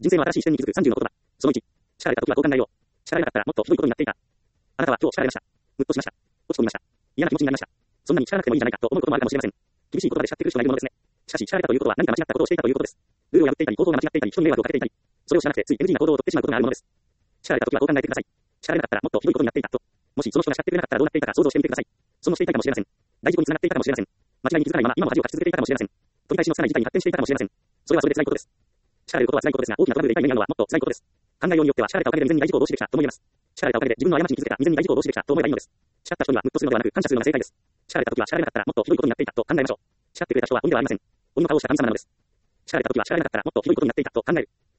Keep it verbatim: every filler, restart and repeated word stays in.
人生の新しい視点に気づくさんじゅうの言葉。そのいち。叱られた時はこう考えよう。叱られなかったらもっとひどいことになっていた。あなたは今日叱られました。ムッとしました。落ち込みました。嫌な気持ちになりました。そんなに叱らなくてもいいんじゃないかと思うこともあるかもしれません。厳しい言葉で叱ってくる人がいるものですね。しかし、叱られたということは何か間違ったことをしていたということです。ルールを破っていたり、行動が間違っていたり、人に迷惑をかけていたり、それを知らなくてつい エヌジー な行動を取ってしまうことがあるものです。叱られた時はこう考えてください。叱られなかったらもっとひどいことになっていたと。もしその人が叱ってくれなかったらどうなっていたか想像してみてください。そのしていたかもしれません。大事故につながっていたかもしれません。間違いに気づかないまま今も恥をかき続けていたかもしれません。取り返しのつかない事態に発展していたかもしれません。それはそれで辛いことです。叱られることは辛いことですが、大きなトラブルで痛い目に遭うのはもっと辛いことです。考えようによっては叱られたおかげで未然に大事故を防止できたとも言えます。叱られたおかげで自分の過ちに気づけた未然に大事故を防止できたと思えばいいのです。叱った人にはムッとするのではなく感謝するのが正解です。叱られた時は叱られなかったらもっとひどいことになっていたと考えましょう。叱ってくれた人は鬼ではありません。鬼の顔をした神様なのです。叱られた時は叱られなかったらもっとひどいことになっていたと考える。